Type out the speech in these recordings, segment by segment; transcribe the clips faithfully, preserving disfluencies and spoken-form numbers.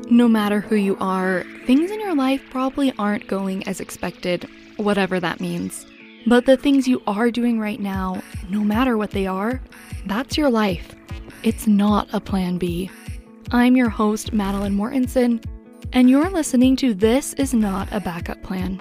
No matter who you are, things in your life probably aren't going as expected, whatever that means. But the things you are doing right now, no matter what they are, that's your life. It's not a plan B. I'm your host, Madeline Mortensen, and you're listening to This Is Not a Backup Plan.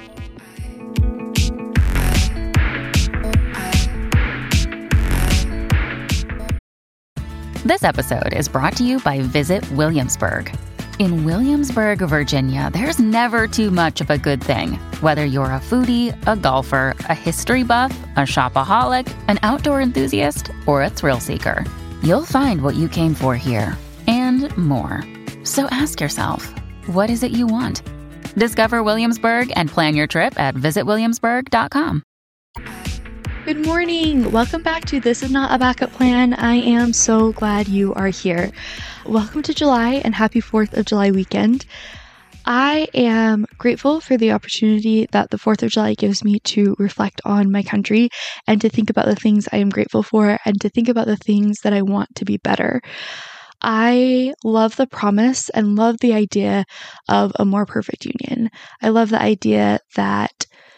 This episode is brought to you by Visit Williamsburg. In Williamsburg, Virginia, there's never too much of a good thing. Whether you're a foodie, a golfer, a history buff, a shopaholic, an outdoor enthusiast, or a thrill seeker, you'll find what you came for here and more. So ask yourself, what is it you want? Discover Williamsburg and plan your trip at visit williamsburg dot com. Good morning. Welcome back to This Is Not a Backup Plan. I am so glad you are here. Welcome to July and happy fourth of July weekend. I am grateful for the opportunity that the fourth of July gives me to reflect on my country and to think about the things I am grateful for and to think about the things that I want to be better. I love the promise and love the idea of a more perfect union. I love the idea that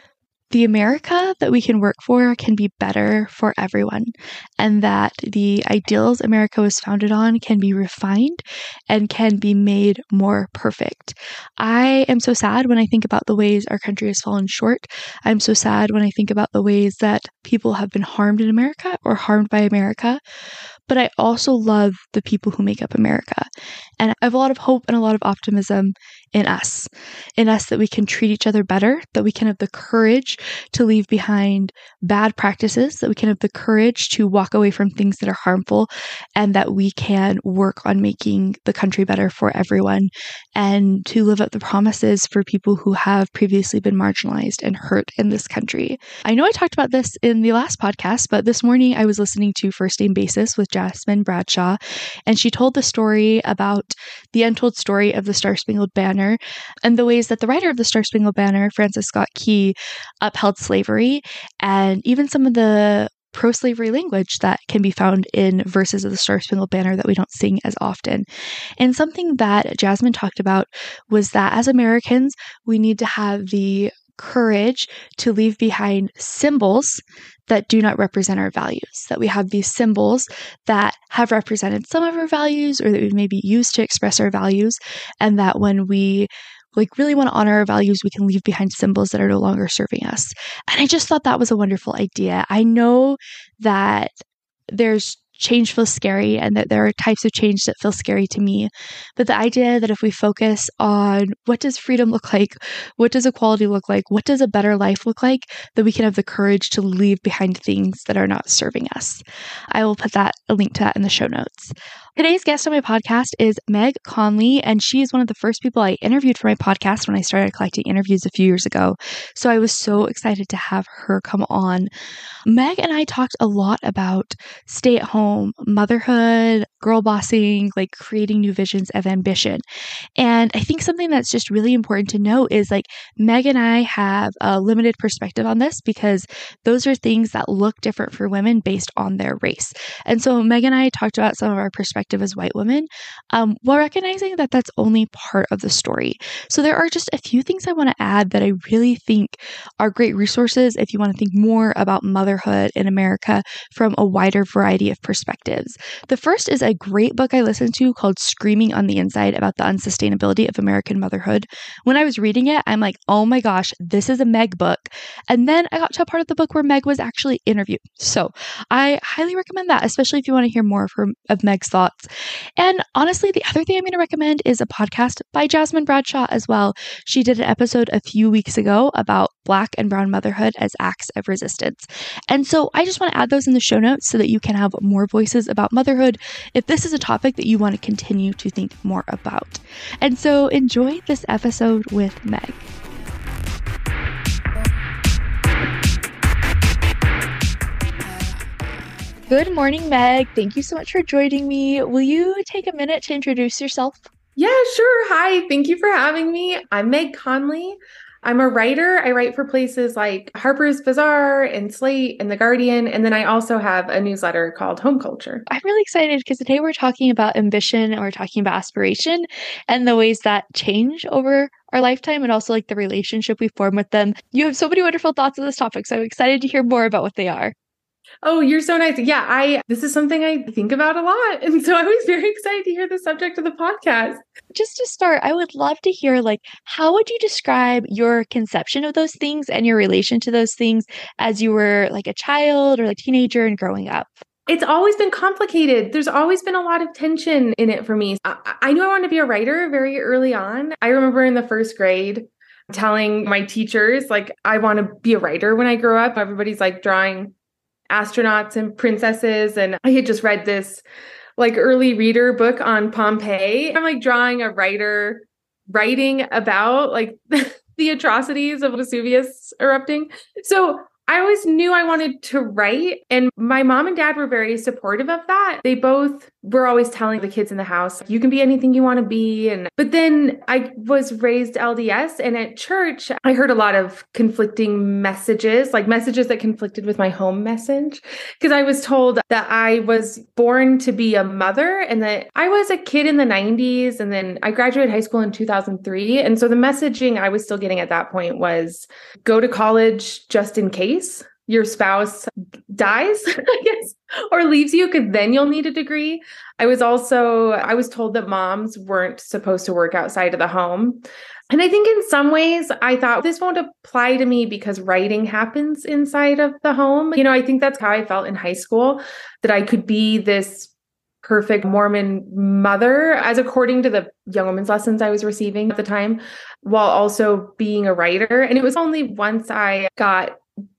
the America that we can work for can be better for everyone, and that the ideals America was founded on can be refined and can be made more perfect. I am so sad when I think about the ways our country has fallen short. I'm so sad when I think about the ways that people have been harmed in America or harmed by America. But I also love the people who make up America. And I have a lot of hope and a lot of optimism in us, in us that we can treat each other better, that we can have the courage to leave behind bad practices, that we can have the courage to walk away from things that are harmful, and that we can work on making the country better for everyone and to live up the promises for people who have previously been marginalized and hurt in this country. I know I talked about this in the last podcast, but this morning I was listening to First Name Basis with Jasmine Bradshaw, and she told the story about the untold story of the Star-Spangled Banner and the ways that the writer of the Star-Spangled Banner, Francis Scott Key, upheld slavery, and even some of the pro-slavery language that can be found in verses of the Star-Spangled Banner that we don't sing as often. And something that Jasmine talked about was that as Americans, we need to have the courage to leave behind symbols that do not represent our values, that we have these symbols that have represented some of our values or that we've maybe used to express our values, and that when we like really want to honor our values, we can leave behind symbols that are no longer serving us. And I just thought that was a wonderful idea. I know that there's change feels scary and that there are types of change that feel scary to me. But the idea that if we focus on what does freedom look like, what does equality look like, what does a better life look like, that we can have the courage to leave behind things that are not serving us. I will put that a link to that in the show notes. Today's guest on my podcast is Meg Conley, and she is one of the first people I interviewed for my podcast when I started collecting interviews a few years ago. So I was so excited to have her come on. Meg and I talked a lot about stay-at-home, motherhood, girl bossing, like creating new visions of ambition. And I think something that's just really important to know is like Meg and I have a limited perspective on this because those are things that look different for women based on their race. And so Meg and I talked about some of our perspectives as white women, um, while recognizing that that's only part of the story. So there are just a few things I want to add that I really think are great resources if you want to think more about motherhood in America from a wider variety of perspectives. The first is a great book I listened to called Screaming on the Inside about the unsustainability of American motherhood. When I was reading it, I'm like, oh my gosh, this is a Meg book. And then I got to a part of the book where Meg was actually interviewed. So I highly recommend that, especially if you want to hear more of, her, of Meg's thoughts. And honestly, the other thing I'm going to recommend is a podcast by Jasmine Bradshaw as well. She did an episode a few weeks ago about Black and brown motherhood as acts of resistance. And so I just want to add those in the show notes so that you can have more voices about motherhood if this is a topic that you want to continue to think more about. And so enjoy this episode with Meg. Good morning, Meg. Thank you so much for joining me. Will you take a minute to introduce yourself? Yeah, sure. Hi. Thank you for having me. I'm Meg Conley. I'm a writer. I write for places like Harper's Bazaar and Slate and The Guardian. And then I also have a newsletter called Home Culture. I'm really excited because today we're talking about ambition and we're talking about aspiration and the ways that change over our lifetime and also like the relationship we form with them. You have so many wonderful thoughts on this topic, so I'm excited to hear more about what they are. Oh, you're so nice. Yeah, I this is something I think about a lot. And so I was very excited to hear the subject of the podcast. Just to start, I would love to hear like how would you describe your conception of those things and your relation to those things as you were like a child or like teenager and growing up? It's always been complicated. There's always been a lot of tension in it for me. I, I knew I wanted to be a writer very early on. I remember in the first grade telling my teachers, like, I want to be a writer when I grow up. Everybody's like drawing astronauts and princesses. And I had just read this like early reader book on Pompeii. I'm like drawing a writer writing about like the atrocities of Vesuvius erupting. So I always knew I wanted to write, and my mom and dad were very supportive of that. They both were always telling the kids in the house, you can be anything you want to be. And but then I was raised L D S, and at church, I heard a lot of conflicting messages, like messages that conflicted with my home message, because I was told that I was born to be a mother and that I was a kid in the nineties, and then I graduated high school in two thousand three. And so the messaging I was still getting at that point was go to college just in case your spouse dies, I guess, or leaves you, because then you'll need a degree. I was also, I was told that moms weren't supposed to work outside of the home. And I think in some ways, I thought this won't apply to me because writing happens inside of the home. You know, I think that's how I felt in high school, that I could be this perfect Mormon mother, as according to the young women's lessons I was receiving at the time, while also being a writer. And it was only once I got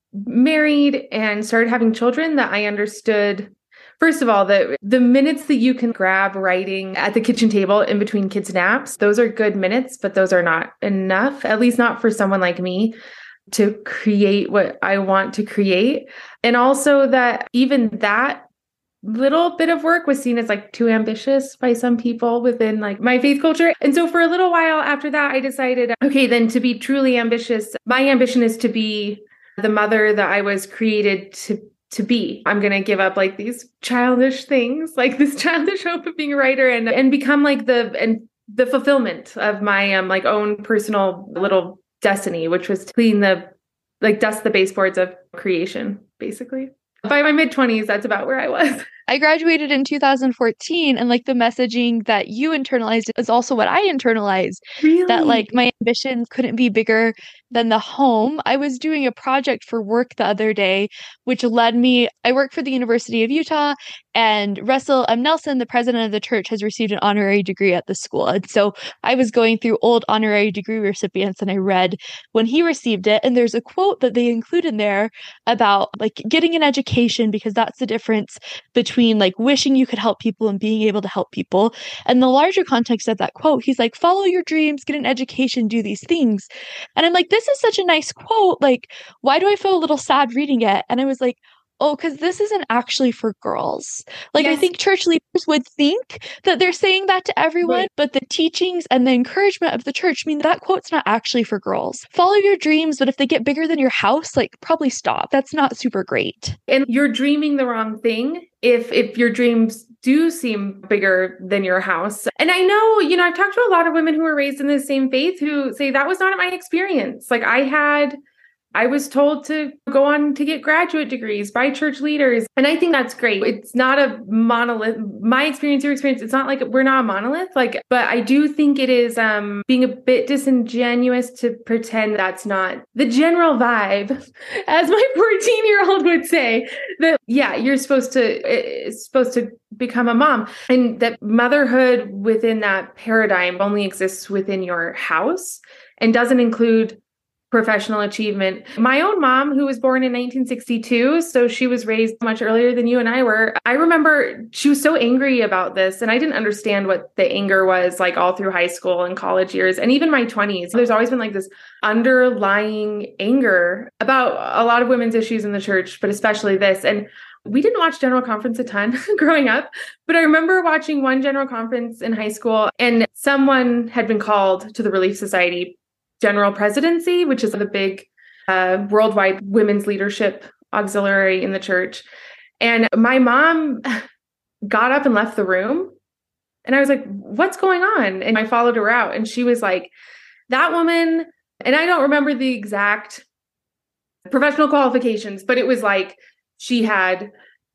married and started having children that I understood, first of all, that the minutes that you can grab writing at the kitchen table in between kids' naps, those are good minutes, but those are not enough, at least not for someone like me, to create what I want to create. And also that even that little bit of work was seen as like too ambitious by some people within like my faith culture. And so for a little while after that, I decided, okay, then to be truly ambitious, my ambition is to be the mother that I was created to to be. I'm going to give up like these childish things, like this childish hope of being a writer, and and become like the and the fulfillment of my um like own personal little destiny, which was to clean the like dust the baseboards of creation, basically. By my mid twenties, that's about where I was. I graduated in two thousand fourteen, and like the messaging that you internalized is also what I internalized. Really? That like my ambitions couldn't be bigger than the home. I was doing a project for work the other day, which led me, I work for the University of Utah, and Russell M. Nelson, the president of the church, has received an honorary degree at the school. And so I was going through old honorary degree recipients, and I read when he received it. And there's a quote that they include in there about like getting an education, because that's the difference between like wishing you could help people and being able to help people. And the larger context of that quote, he's like, follow your dreams, get an education, do these things. And I'm like, this is such a nice quote. Like, why do I feel a little sad reading it? And I was like, oh, because this isn't actually for girls. Like, yes. I think church leaders would think that they're saying that to everyone, right. But the teachings and the encouragement of the church mean that quote's not actually for girls. Follow your dreams, but if they get bigger than your house, like, probably stop. That's not super great. And you're dreaming the wrong thing if if your dreams do seem bigger than your house. And I know, you know, I've talked to a lot of women who were raised in the same faith who say that was not my experience. Like, I had... I was told to go on to get graduate degrees by church leaders. And I think that's great. It's not a monolith. My experience, your experience, it's not like we're not a monolith. Like, but I do think it is um, being a bit disingenuous to pretend that's not the general vibe, as my fourteen year old would say, that, yeah, you're supposed to, it's supposed to become a mom, and that motherhood within that paradigm only exists within your house and doesn't include professional achievement. My own mom, who was born in nineteen sixty-two, so she was raised much earlier than you and I were. I remember she was so angry about this, and I didn't understand what the anger was like all through high school and college years, and even my twenties. There's always been like this underlying anger about a lot of women's issues in the church, but especially this. And we didn't watch General Conference a ton growing up, but I remember watching one General Conference in high school, and someone had been called to the Relief Society General Presidency, which is the big uh, worldwide women's leadership auxiliary in the church. And my mom got up and left the room. And I was like, what's going on? And I followed her out. And she was like, that woman, and I don't remember the exact professional qualifications, but it was like she had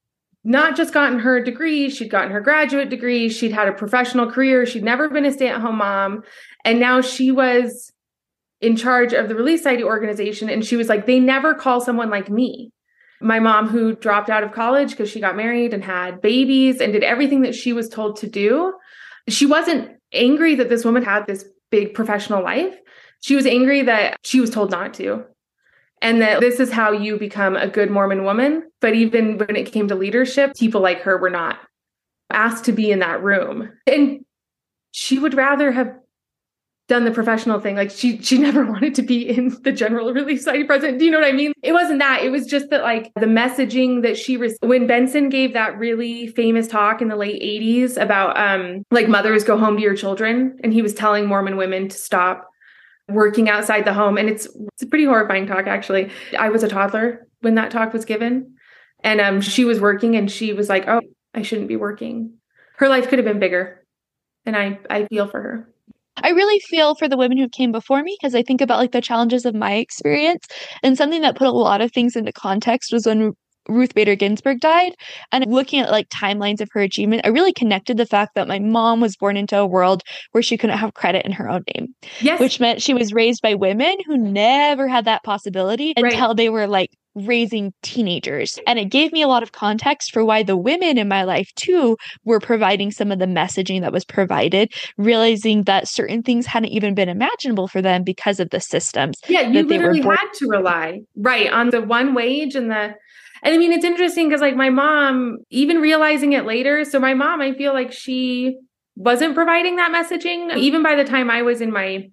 not just gotten her degree, she'd gotten her graduate degree, she'd had a professional career, she'd never been a stay-at-home mom. And now she was in charge of the Relief Society organization. And she was like, they never call someone like me. My mom, who dropped out of college because she got married and had babies and did everything that she was told to do. She wasn't angry that this woman had this big professional life. She was angry that she was told not to. And that this is how you become a good Mormon woman. But even when it came to leadership, people like her were not asked to be in that room. And she would rather have done the professional thing. Like she she never wanted to be in the General Relief Society president. Do you know what I mean? It wasn't that. It was just that like the messaging that she was, when Benson gave that really famous talk in the late eighties about um like mothers go home to your children. And he was telling Mormon women to stop working outside the home. And it's it's a pretty horrifying talk, actually. I was a toddler when that talk was given. And um she was working and she was like, oh, I shouldn't be working. Her life could have been bigger. And I I feel for her. I really feel for the women who came before me because I think about like the challenges of my experience, and something that put a lot of things into context was when Ruth Bader Ginsburg died. And looking at like timelines of her achievement, I really connected the fact that my mom was born into a world where she couldn't have credit in her own name. Yes. Which meant she was raised by women who never had that possibility until Right. they were like raising teenagers. And it gave me a lot of context for why the women in my life too were providing some of the messaging that was provided, realizing that certain things hadn't even been imaginable for them because of the systems. Yeah, you that they were literally born- had to rely, right, on the one wage and the, and I mean, it's interesting because like my mom, even realizing it later, so my mom, I feel like she wasn't providing that messaging. Even by the time I was in my,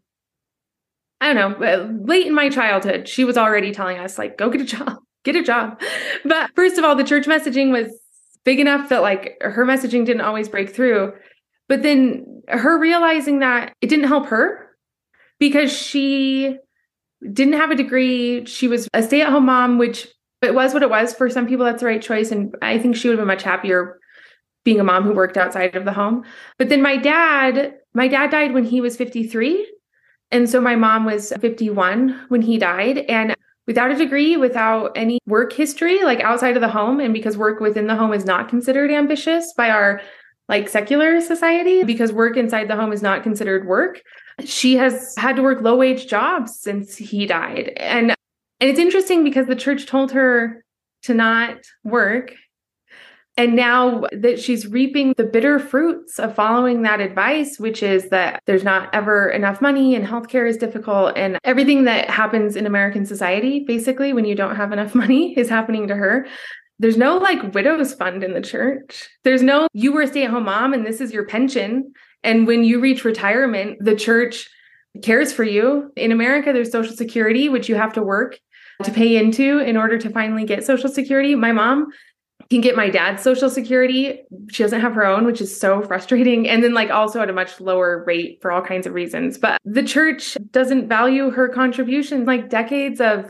I don't know, late in my childhood, she was already telling us like, go get a job, get a job. But first of all, the church messaging was big enough that like her messaging didn't always break through. But then her realizing that it didn't help her because she didn't have a degree. She was a stay-at-home mom, which it was what it was. For some people, that's the right choice. And I think she would have been much happier being a mom who worked outside of the home. But then my dad, my dad died when he was fifty-three. And so my mom was fifty-one when he died. And without a degree, without any work history, like outside of the home, and because work within the home is not considered ambitious by our like secular society, because work inside the home is not considered work, she has had to work low wage jobs since he died. And And it's interesting because the church told her to not work. And now that she's reaping the bitter fruits of following that advice, which is that there's not ever enough money and healthcare is difficult, and everything that happens in American society, basically, when you don't have enough money is happening to her. There's no like widow's fund in the church. There's no, you were a stay-at-home mom and this is your pension. And when you reach retirement, the church cares for you. In America, there's Social Security, which you have to work to pay into in order to finally get Social Security. My mom can get my dad's Social Security. She doesn't have her own, which is so frustrating. And then like also at a much lower rate for all kinds of reasons. But the church doesn't value her contributions, like decades of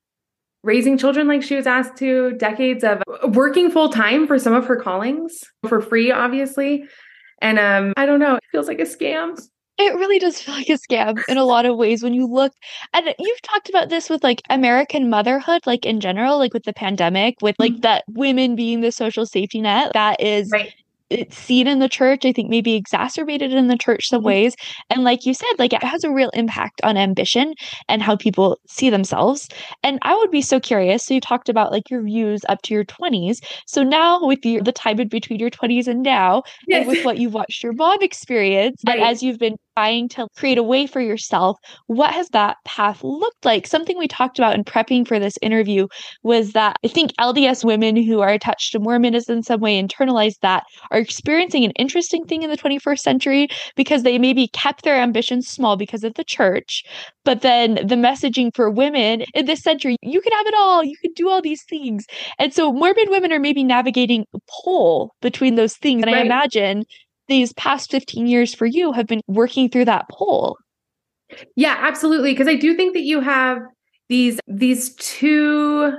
raising children like she was asked to, decades of working full time for some of her callings for free, obviously. And um, I don't know, it feels like a scam. It really does feel like a scam in a lot of ways when you look, and you've talked about this with like American motherhood, like in general, like with the pandemic, with like mm-hmm. that women being the social safety net that is right. It's seen in the church, I think maybe exacerbated in the church some ways. And like you said, like it has a real impact on ambition and how people see themselves. And I would be so curious. So you talked about like your views up to your twenties. So now with your, the time in between your twenties and now, yes. and with what you've watched your mom experience, right. and as you've been trying to create a way for yourself, what has that path looked like? Something we talked about in prepping for this interview was that I think L D S women who are attached to Mormonism in some way internalized that are experiencing an interesting thing in the twenty-first century because they maybe kept their ambitions small because of the church. But then the messaging for women in this century, you can have it all, you can do all these things. And so Mormon women are maybe navigating a pole between those things. And right. I imagine these past fifteen years for you have been working through that pole. Yeah, absolutely. Because I do think that you have these, these two,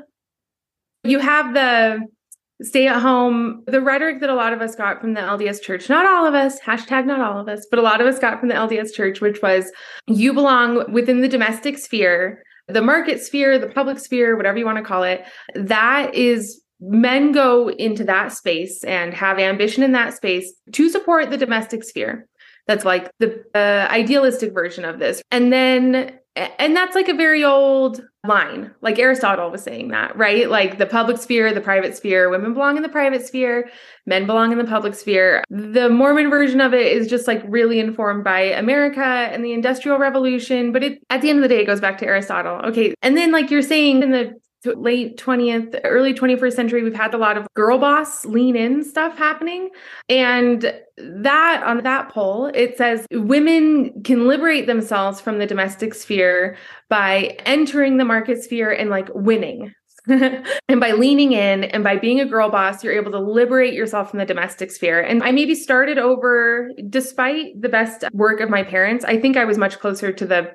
you have the stay at home, the rhetoric that a lot of us got from the L D S church, not all of us, hashtag not all of us, but a lot of us got from the L D S church, which was you belong within the domestic sphere, the market sphere, the public sphere, whatever you want to call it. That is, men go into that space and have ambition in that space to support the domestic sphere. That's like the uh, idealistic version of this. And then, and that's like a very old line, like Aristotle was saying that, right? Like the public sphere, the private sphere, women belong in the private sphere, men belong in the public sphere. The Mormon version of it is just like really informed by America and the Industrial Revolution. But it, at the end of the day, it goes back to Aristotle. Okay. And then like you're saying in the late twentieth, early twenty-first century, we've had a lot of girl boss lean in stuff happening. And that on that poll, it says women can liberate themselves from the domestic sphere by entering the market sphere and like winning. And by leaning in and by being a girl boss, you're able to liberate yourself from the domestic sphere. And I maybe started over, despite the best work of my parents, I think I was much closer to the,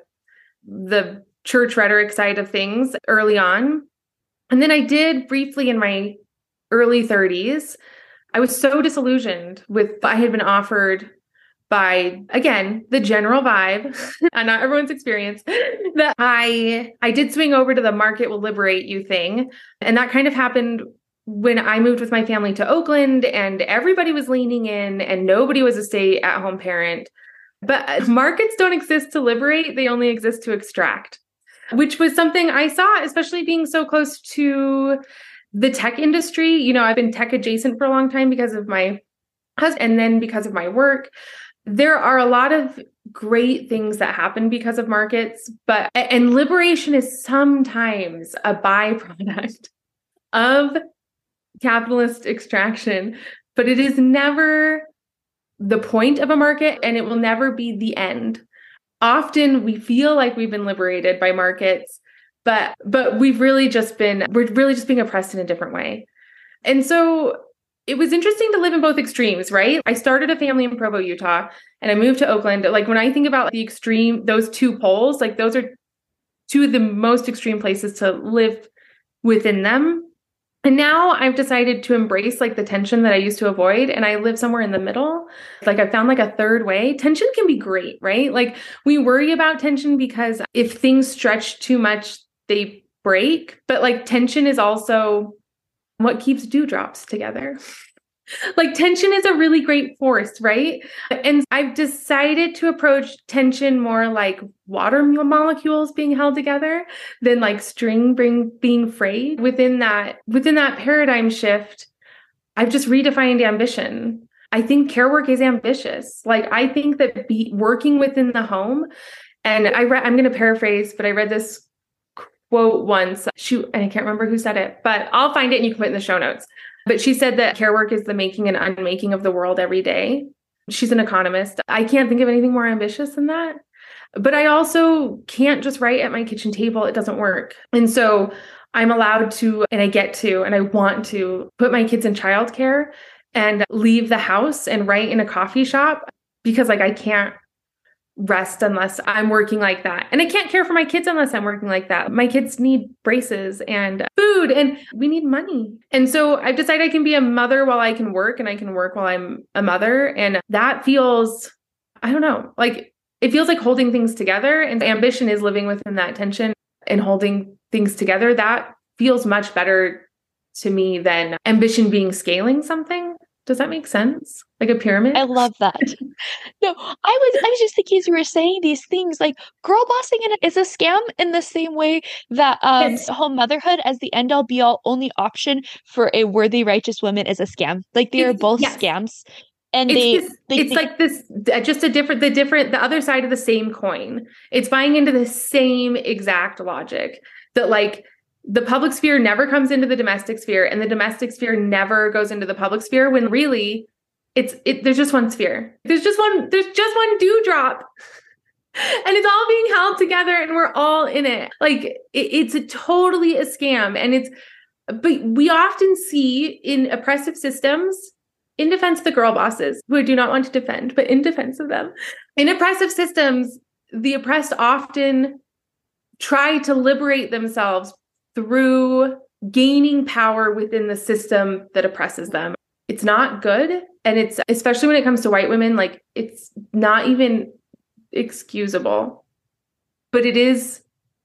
the church rhetoric side of things early on. And then I did briefly in my early thirties. I was so disillusioned with what I had been offered by, again, the general vibe, and not everyone's experience, that I I did swing over to the market will liberate you thing. And that kind of happened when I moved with my family to Oakland, and everybody was leaning in and nobody was a stay-at-home parent. But markets don't exist to liberate, they only exist to extract, which was something I saw, especially being so close to the tech industry. You know, I've been tech adjacent for a long time because of my husband and then because of my work. There are a lot of great things that happen because of markets, but, and liberation is sometimes a byproduct of capitalist extraction, but it is never the point of a market, and it will never be the end. Often we feel like we've been liberated by markets, but but we've really just been, we're really just being oppressed in a different way. And so it was interesting to live in both extremes, right? I started a family in Provo, Utah, and I moved to Oakland. Like when I think about the extreme, those two poles, like those are two of the most extreme places to live within them. And now I've decided to embrace like the tension that I used to avoid, and I live somewhere in the middle. Like I found like a third way. Tension can be great, right? Like we worry about tension because if things stretch too much, they break. But like tension is also what keeps dewdrops together. Like tension is a really great force, right? And I've decided to approach tension more like water molecules being held together than like string being, being frayed. Within that, within that paradigm shift, I've just redefined ambition. I think care work is ambitious. Like I think that be, working within the home, and I read, I'm going to paraphrase, but I read this quote once. Shoot, and I can't remember who said it, but I'll find it and you can put it in the show notes. But she said that care work is the making and unmaking of the world every day. She's an economist. I can't think of anything more ambitious than that. But I also can't just write at my kitchen table. It doesn't work. And so I'm allowed to, and I get to, and I want to put my kids in childcare and leave the house and write in a coffee shop because like I can't rest unless I'm working like that. And I can't care for my kids unless I'm working like that. My kids need braces and food and we need money. And so I've decided I can be a mother while I can work, and I can work while I'm a mother. And that feels, I don't know, like it feels like holding things together. And ambition is living within that tension and holding things together. That feels much better to me than ambition being scaling something. Does that make sense? Like a pyramid? I love that. No, I was I was just thinking as you were saying these things, like girl bossing in it is a scam in the same way that um Yes. home motherhood as the end all be all only option for a worthy righteous woman is a scam. Like they are It's- both yes. scams. And It's they, this, they it's they- like this, uh, just a different, the different, the other side of the same coin. It's buying into the same exact logic that like the public sphere never comes into the domestic sphere, and the domestic sphere never goes into the public sphere, when really it's, it, there's just one sphere. There's just one, there's just one dewdrop. And it's all being held together and we're all in it. Like it, it's a totally a scam. And it's, but we often see in oppressive systems, in defense of the girl bosses, who I do not want to defend, but in defense of them, in oppressive systems, the oppressed often try to liberate themselves through gaining power within the system that oppresses them. It's not good. And it's, especially when it comes to white women, like it's not even excusable, but it is,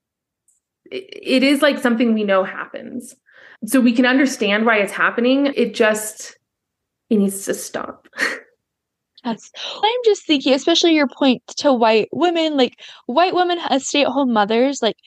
it is like something we know happens. So we can understand why it's happening. It just, it needs to stop. Yes. I'm just thinking, especially your point to white women, like white women as stay-at-home mothers, like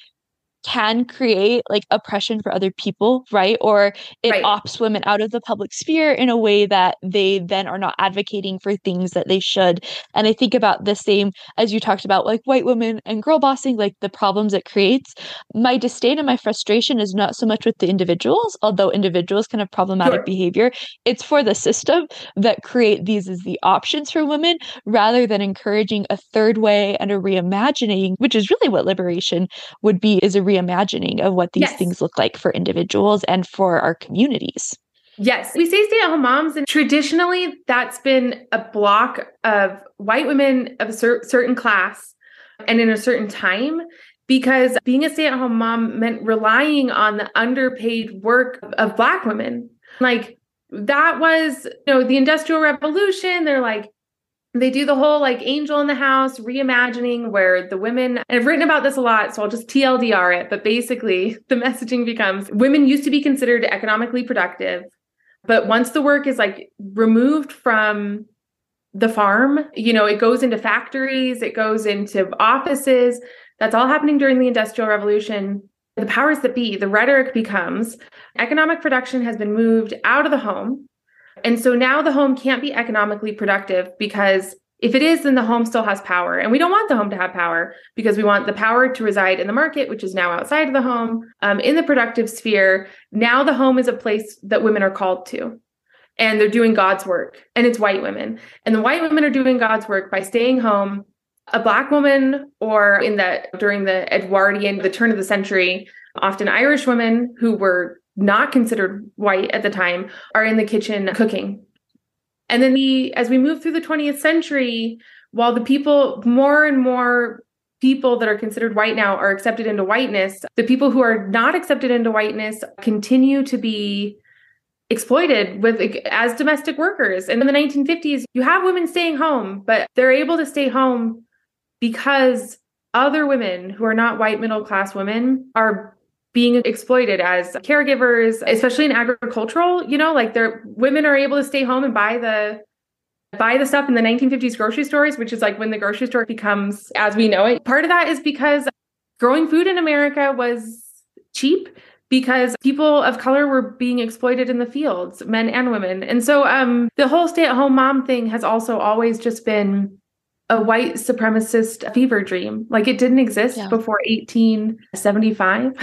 can create like oppression for other people, right? Or it Right. opts women out of the public sphere in a way that they then are not advocating for things that they should. And I think about the same as you talked about, like white women and girl bossing, like the problems it creates. My disdain and my frustration is not so much with the individuals, although individuals can have problematic Sure. behavior. It's for the system that create these as the options for women, rather than encouraging a third way and a reimagining, which is really what liberation would be, is a reimagining of what these Yes. things look like for individuals and for our communities. Yes. We say stay-at-home moms, and traditionally that's been a block of white women of a cer- certain class and in a certain time, because being a stay-at-home mom meant relying on the underpaid work of, of Black women. Like that was, you know, the Industrial Revolution. They're like, they do the whole like angel in the house reimagining where the women, and I've written about this a lot, so I'll just T L D R it, but basically the messaging becomes women used to be considered economically productive, but once the work is like removed from the farm, you know, it goes into factories, it goes into offices. That's all happening during the Industrial Revolution. The powers that be, the rhetoric becomes economic production has been moved out of the home. And so now the home can't be economically productive, because if it is, then the home still has power. And we don't want the home to have power, because we want the power to reside in the market, which is now outside of the home, um, in the productive sphere. Now the home is a place that women are called to, and they're doing God's work, and it's white women. And the white women are doing God's work by staying home. A Black woman, or in the during the Edwardian, the turn of the century, often Irish women who were not considered white at the time, are in the kitchen cooking. And then we, as we move through the twentieth century, while the people, more and more people that are considered white now are accepted into whiteness, the people who are not accepted into whiteness continue to be exploited with as domestic workers. And in the nineteen fifties, you have women staying home, but they're able to stay home because other women who are not white middle-class women are being exploited as caregivers, especially in agricultural, you know, like their women are able to stay home and buy the buy the stuff in the nineteen fifties grocery stores, which is like when the grocery store becomes as we know it. Part of that is because growing food in America was cheap, because people of color were being exploited in the fields, men and women. And so um, the whole stay-at-home mom thing has also always just been a white supremacist fever dream. Like it didn't exist yeah. before eighteen seventy-five.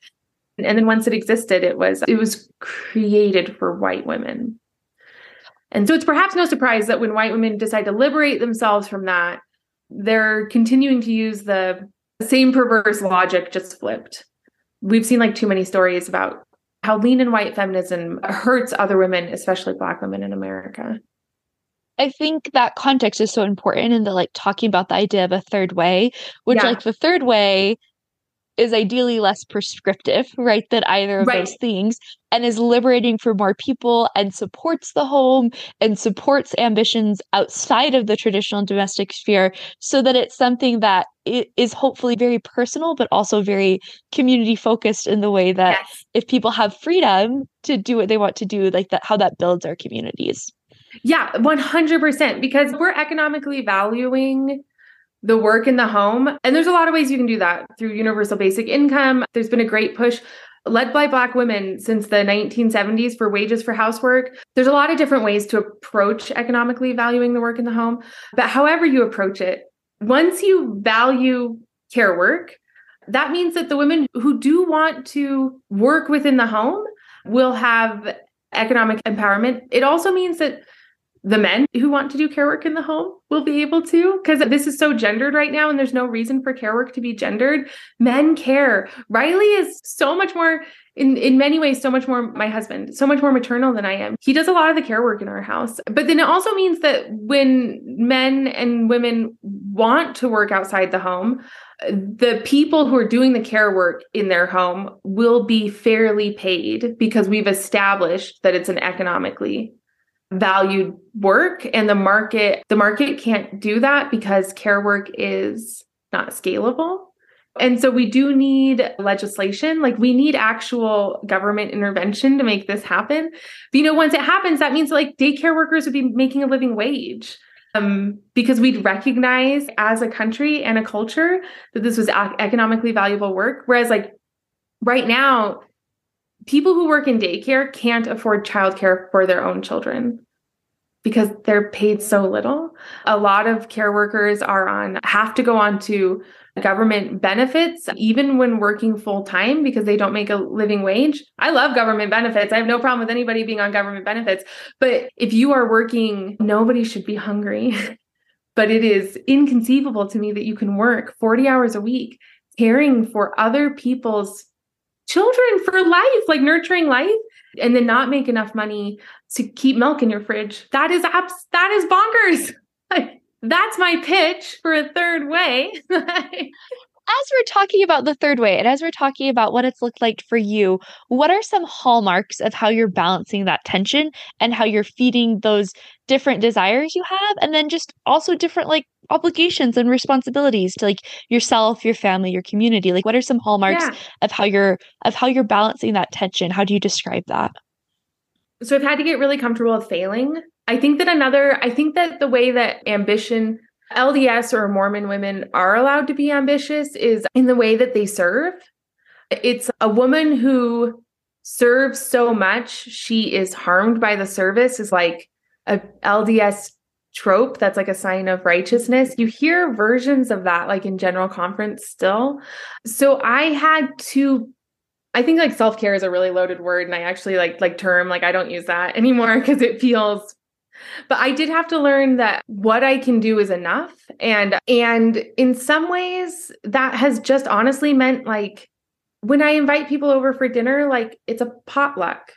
And then once it existed, it was it was created for white women. And so it's perhaps no surprise that when white women decide to liberate themselves from that, they're continuing to use the same perverse logic, just flipped. We've seen like too many stories about how lean and white feminism hurts other women, especially Black women in America. I think that context is so important in the like talking about the idea of a third way, which yeah. like the third way is ideally less prescriptive, right, than either of right. those things, and is liberating for more people and supports the home and supports ambitions outside of the traditional domestic sphere, so that it's something that it is hopefully very personal, but also very community focused in the way that yes. if people have freedom to do what they want to do, like that, how that builds our communities. Yeah, one hundred percent, because we're economically valuing the work in the home. And there's a lot of ways you can do that through universal basic income. There's been a great push led by Black women since the nineteen seventies for wages for housework. There's a lot of different ways to approach economically valuing the work in the home. But however you approach it, once you value care work, that means that the women who do want to work within the home will have economic empowerment. It also means that the men who want to do care work in the home will be able to, because this is so gendered right now and there's no reason for care work to be gendered. Men care. Riley is so much more in, in many ways, so much more my husband, so much more maternal than I am. He does a lot of the care work in our house. But then it also means that when men and women want to work outside the home, the people who are doing the care work in their home will be fairly paid because we've established that it's an economically valued work, and the market, the market can't do that because care work is not scalable. And so we do need legislation, like we need actual government intervention to make this happen. But, you know, once it happens, that means like daycare workers would be making a living wage. Um, because we'd recognize as a country and a culture that this was ac- economically valuable work. Whereas like right now, people who work in daycare can't afford childcare for their own children because they're paid so little. A lot of care workers are on, have to go on to government benefits, even when working full time, because they don't make a living wage. I love government benefits. I have no problem with anybody being on government benefits. But if you are working, nobody should be hungry. But it is inconceivable to me that you can work forty hours a week, caring for other people's children for life, like nurturing life, and then not make enough money to keep milk in your fridge. That is abs- that is bonkers. Like, that's my pitch for a third way. As we're talking about the third way, and as we're talking about what it's looked like for you, what are some hallmarks of how you're balancing that tension and how you're feeding those different desires you have, and then just also different like obligations and responsibilities to like yourself, your family, your community? Like, what are some hallmarks Yeah. of how you're of how you're balancing that tension? How do you describe that? So I've had to get really comfortable with failing. I think that another, I think that the way that ambition, L D S or Mormon women are allowed to be ambitious is in the way that they serve. It's a woman who serves so much, she is harmed by the service is like a L D S trope that's like a sign of righteousness. You hear versions of that like in general conference still. So I had to, I think like self-care is a really loaded word, and I actually like like term, like I don't use that anymore because it feels, but I did have to learn that what I can do is enough. And, and in some ways that has just honestly meant like when I invite people over for dinner, like it's a potluck.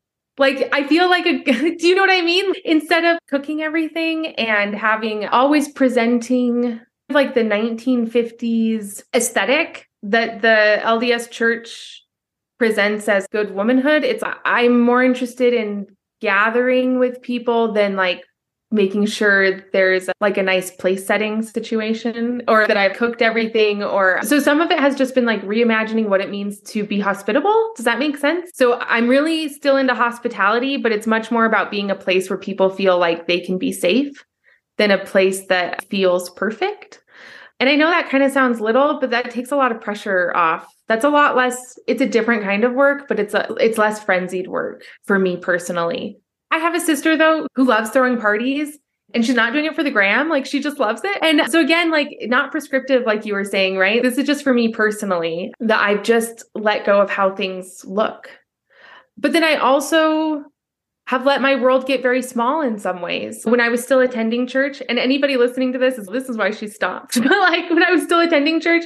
Like, I feel like, a, do you know what I mean? Instead of cooking everything and having always presenting like the nineteen fifties aesthetic that the L D S church presents as good womanhood, it's, I'm more interested in gathering with people than like making sure there's like a nice place setting situation or that I've cooked everything. Or so some of it has just been like reimagining what it means to be hospitable. Does that make sense? So I'm really still into hospitality, but it's much more about being a place where people feel like they can be safe than a place that feels perfect. And I know that kind of sounds little, but that takes a lot of pressure off. That's a lot less, it's a different kind of work, but it's a, it's less frenzied work for me personally. I have a sister though, who loves throwing parties, and she's not doing it for the gram. Like she just loves it. And so again, like not prescriptive, like you were saying, right? This is just for me personally, that I've just let go of how things look. But then I also have let my world get very small in some ways. When I was still attending church, and anybody listening to this is, this is why she stopped. But like when I was still attending church,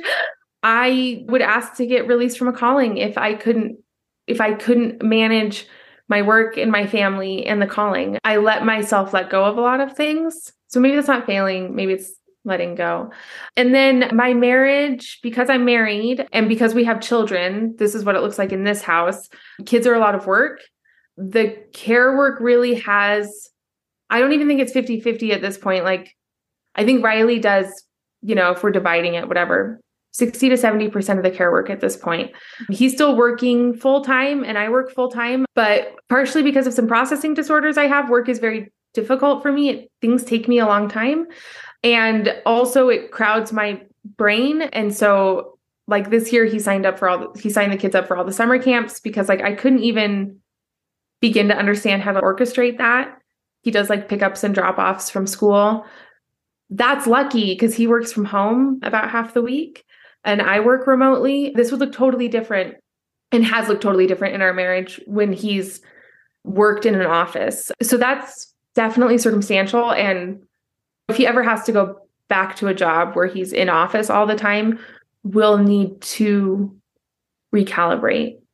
I would ask to get released from a calling if I couldn't, if I couldn't manage my work and my family and the calling. I let myself let go of a lot of things. So maybe that's not failing. Maybe it's letting go. And then my marriage, because I'm married and because we have children, this is what it looks like in this house. Kids are a lot of work. The care work really has, I don't even think it's fifty-fifty at this point. Like I think Riley does, you know, if we're dividing it, whatever, sixty to seventy percent of the care work at this point. He's still working full time and I work full time, but partially because of some processing disorders I have, work is very difficult for me. It, things take me a long time. And also it crowds my brain. And so like this year he signed up for all, the, he signed the kids up for all the summer camps because like I couldn't even begin to understand how to orchestrate that. He does like pickups and drop-offs from school. That's lucky because he works from home about half the week and I work remotely. This would look totally different and has looked totally different in our marriage when he's worked in an office. So that's definitely circumstantial. And if he ever has to go back to a job where he's in office all the time, we'll need to recalibrate.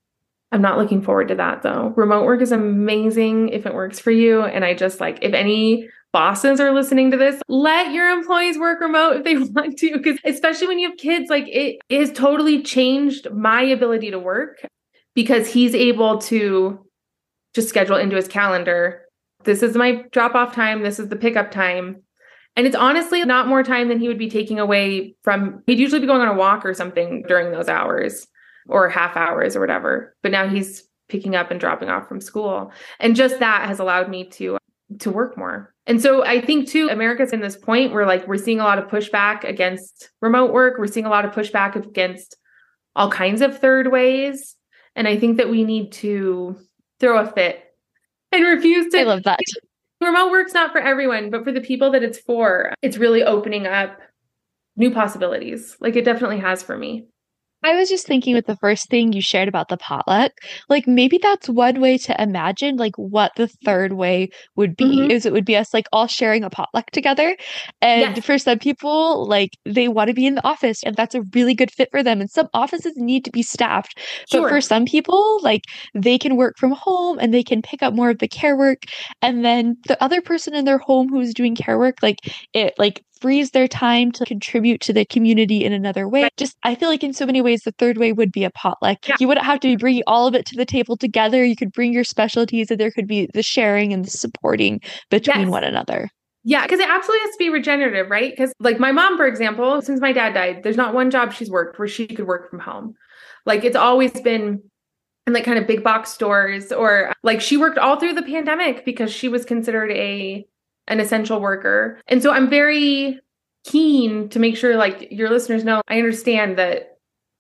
I'm not looking forward to that though. Remote work is amazing if it works for you. And I just like, if any bosses are listening to this, let your employees work remote if they want to, because especially when you have kids, like it, it has totally changed my ability to work because he's able to just schedule into his calendar. This is my drop off time. This is the pickup time. And it's honestly not more time than he would be taking away from, he'd usually be going on a walk or something during those hours or half hours or whatever. But now he's picking up and dropping off from school. And just that has allowed me to, to work more. And so I think too, America's in this point where like, we're seeing a lot of pushback against remote work. We're seeing a lot of pushback against all kinds of third ways. And I think that we need to throw a fit and refuse to. I love that. Remote work's not for everyone, but for the people that it's for, it's really opening up new possibilities. Like it definitely has for me. I was just thinking with the first thing you shared about the potluck, like maybe that's one way to imagine like what the third way would be, mm-hmm. is it would be us like all sharing a potluck together. And yes. for some people, like they want to be in the office and that's a really good fit for them. And some offices need to be staffed. Sure. But for some people, like they can work from home and they can pick up more of the care work. And then the other person in their home who's doing care work, like it like frees their time to contribute to the community in another way. Right. Just, I feel like in so many ways, the third way would be a potluck. Yeah. You wouldn't have to be bringing all of it to the table together. You could bring your specialties and there could be the sharing and the supporting between yes. one another. Yeah, because it absolutely has to be regenerative, right? Because like my mom, for example, since my dad died, there's not one job she's worked where she could work from home. Like it's always been in like kind of big box stores, or like she worked all through the pandemic because she was considered a an essential worker. And so I'm very keen to make sure like your listeners know, I understand that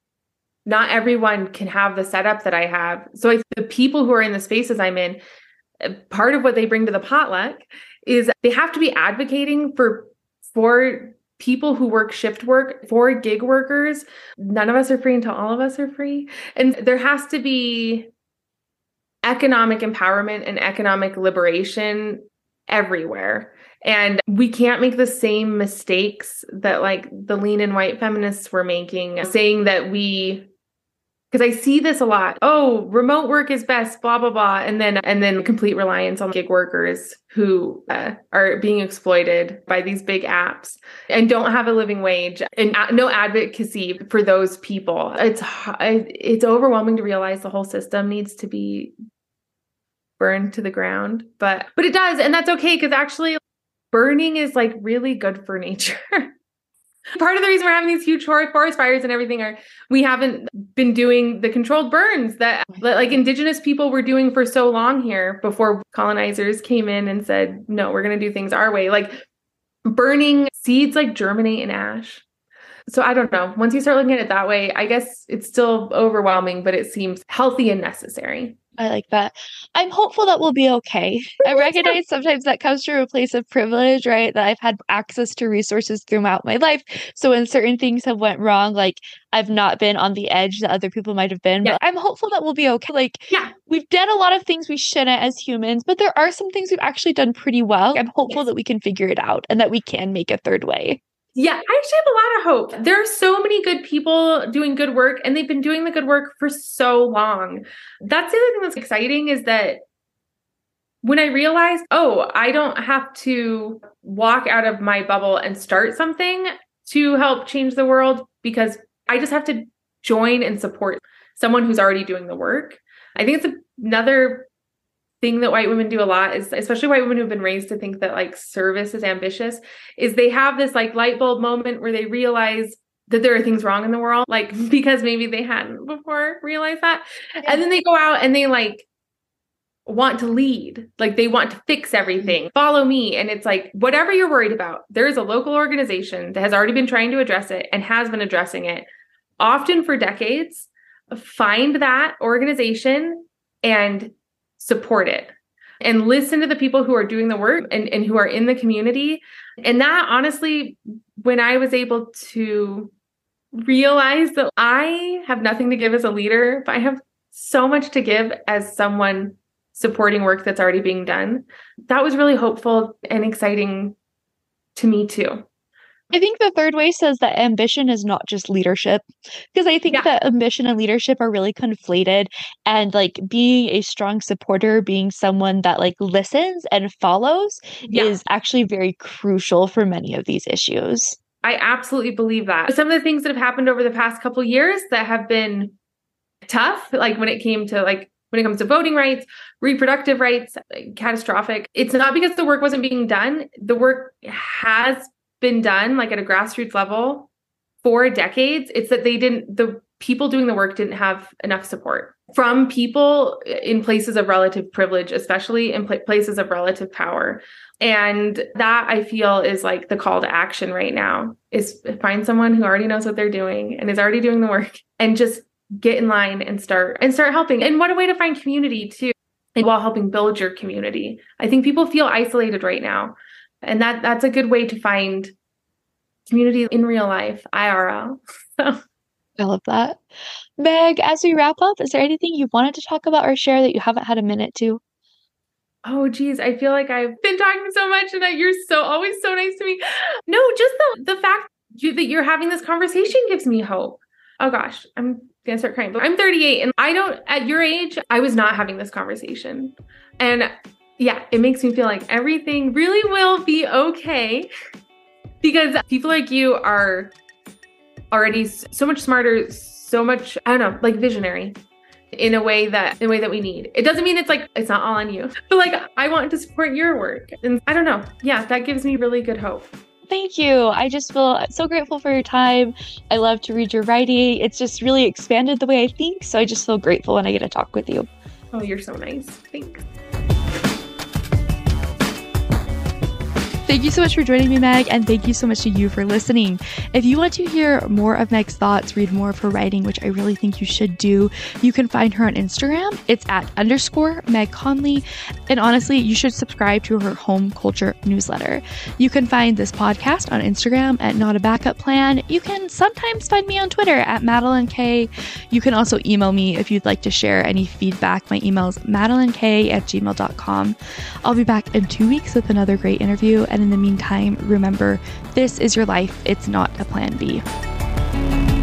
not everyone can have the setup that I have. So I, the people who are in the spaces I'm in, part of what they bring to the potluck is they have to be advocating for, for people who work shift work, for gig workers. None of us are free until all of us are free. And there has to be economic empowerment and economic liberation everywhere. And we can't make the same mistakes that like the lean and white feminists were making, saying that we, because I see this a lot. Oh, remote work is best, blah, blah, blah. And then, and then complete reliance on gig workers who uh, are being exploited by these big apps and don't have a living wage and no advocacy for those people. It's, it's overwhelming to realize the whole system needs to be burned to the ground, but, but it does. And that's okay. Cause actually burning is like really good for nature. Part of the reason we're having these huge forest fires and everything are, we haven't been doing the controlled burns that, that like indigenous people were doing for so long here before colonizers came in and said, no, we're going to do things our way. Like burning seeds like germinate in ash. So I don't know. Once you start looking at it that way, I guess it's still overwhelming, but it seems healthy and necessary. I like that. I'm hopeful that we'll be okay. I recognize sometimes that comes from a place of privilege, right? That I've had access to resources throughout my life. So when certain things have went wrong, like I've not been on the edge that other people might have been, yeah. but I'm hopeful that we'll be okay. Like yeah. we've done a lot of things we shouldn't as humans, but there are some things we've actually done pretty well. I'm hopeful yes. that we can figure it out and that we can make a third way. Yeah, I actually have a lot of hope. There are so many good people doing good work, and they've been doing the good work for so long. That's the other thing that's exciting is that when I realized, oh, I don't have to walk out of my bubble and start something to help change the world because I just have to join and support someone who's already doing the work. I think it's another thing that white women do a lot is, especially white women who've been raised to think that like service is ambitious, is they have this like light bulb moment where they realize that there are things wrong in the world, like because maybe they hadn't before realized that. And then they go out and they like want to lead, like they want to fix everything, follow me. And it's like, whatever you're worried about, there is a local organization that has already been trying to address it and has been addressing it often for decades. Find that organization and support it and listen to the people who are doing the work and, and who are in the community. And that honestly, when I was able to realize that I have nothing to give as a leader, but I have so much to give as someone supporting work that's already being done, that was really hopeful and exciting to me too. I think the third way says that ambition is not just leadership, because I think Yeah. that ambition and leadership are really conflated, and like being a strong supporter, being someone that like listens and follows Yeah. is actually very crucial for many of these issues. I absolutely believe that. Some of the things that have happened over the past couple of years that have been tough, like when it came to like when it comes to voting rights, reproductive rights, like, catastrophic. It's not because the work wasn't being done. The work has been done like at a grassroots level for decades. It's that they didn't, the people doing the work didn't have enough support from people in places of relative privilege, especially in pl- places of relative power. And that I feel is like the call to action right now is find someone who already knows what they're doing and is already doing the work and just get in line and start and start helping. And what a way to find community too, and while helping build your community. I think people feel isolated right now. And that that's a good way to find community in real life, I R L. So. I love that. Meg, as we wrap up, is there anything you wanted to talk about or share that you haven't had a minute to? Oh, geez. I feel like I've been talking so much and that you're so always so nice to me. No, just the, the fact you, that you're having this conversation gives me hope. Oh, gosh, I'm going to start crying. But I'm thirty-eight and I don't, at your age, I was not having this conversation. And yeah, it makes me feel like everything really will be okay because people like you are already so much smarter, so much, I don't know, like visionary in a way that, in a way that we need. It doesn't mean it's like, it's not all on you, but like, I want to support your work. And I don't know. Yeah, that gives me really good hope. Thank you. I just feel so grateful for your time. I love to read your writing. It's just really expanded the way I think. So I just feel grateful when I get to talk with you. Oh, you're so nice. Thanks. Thank you so much for joining me, Meg, and thank you so much to you for listening. If you want to hear more of Meg's thoughts, read more of her writing, which I really think you should do, you can find her on Instagram. It's at underscore Meg Conley. And honestly, you should subscribe to her home culture newsletter. You can find this podcast on Instagram at Not a Backup Plan. You can sometimes find me on Twitter at Madeline K. You can also email me if you'd like to share any feedback. My email is madelinek at gmail dot com. I'll be back in two weeks with another great interview. And in the meantime, remember, this is your life. It's not a plan B.